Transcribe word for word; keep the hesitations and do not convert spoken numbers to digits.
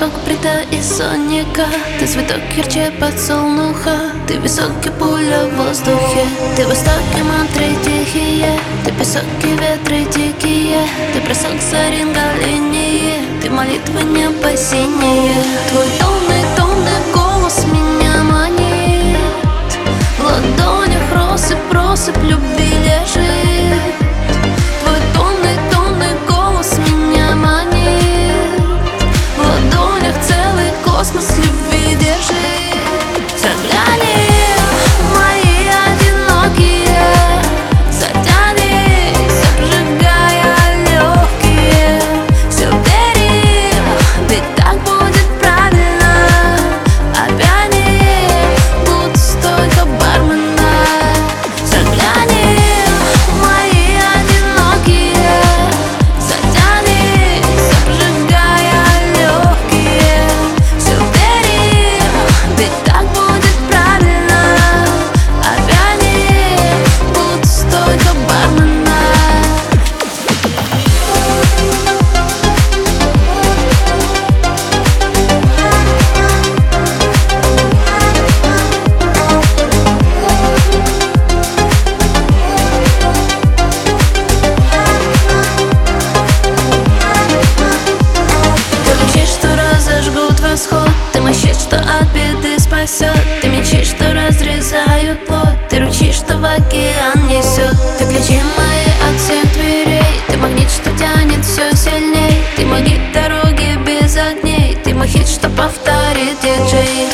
цветок брита и сонника. Ты цветок ярче подсолнуха. Ты высокий пуля в воздухе. Ты востоки мантры тихие. Ты песок и ветры дикие. Ты бросок саринга линии. Ты молитвы небо синие. Твой томный, томный голос меня манит. В ладонях россыпь, просыпь любви лежит. Твой томный, томный голос меня манит. В ладонях целый космос любви держит. Загляни в мои одинокие, затянись, обжигая легкие. Все бери, ведь так будет правильно. Опьяни, будь стойка бармена. Загляни в мои одинокие, затянись, обжигая легкие. Все бери, ведь так будет правильно. Опьяни, будь стойка бармена. Ты мечтаешь, что разожгут восход. Ты мощишь, что от беды спасет. Ты мечтаешь, что разрезают плоть. Ты ручишь, что в океан несет. Ты ключи мои от всех дверей. Ты магнит, что тянет все сильней. Ты магнит дороги без огней. Ты мой хит, что повторит диджей.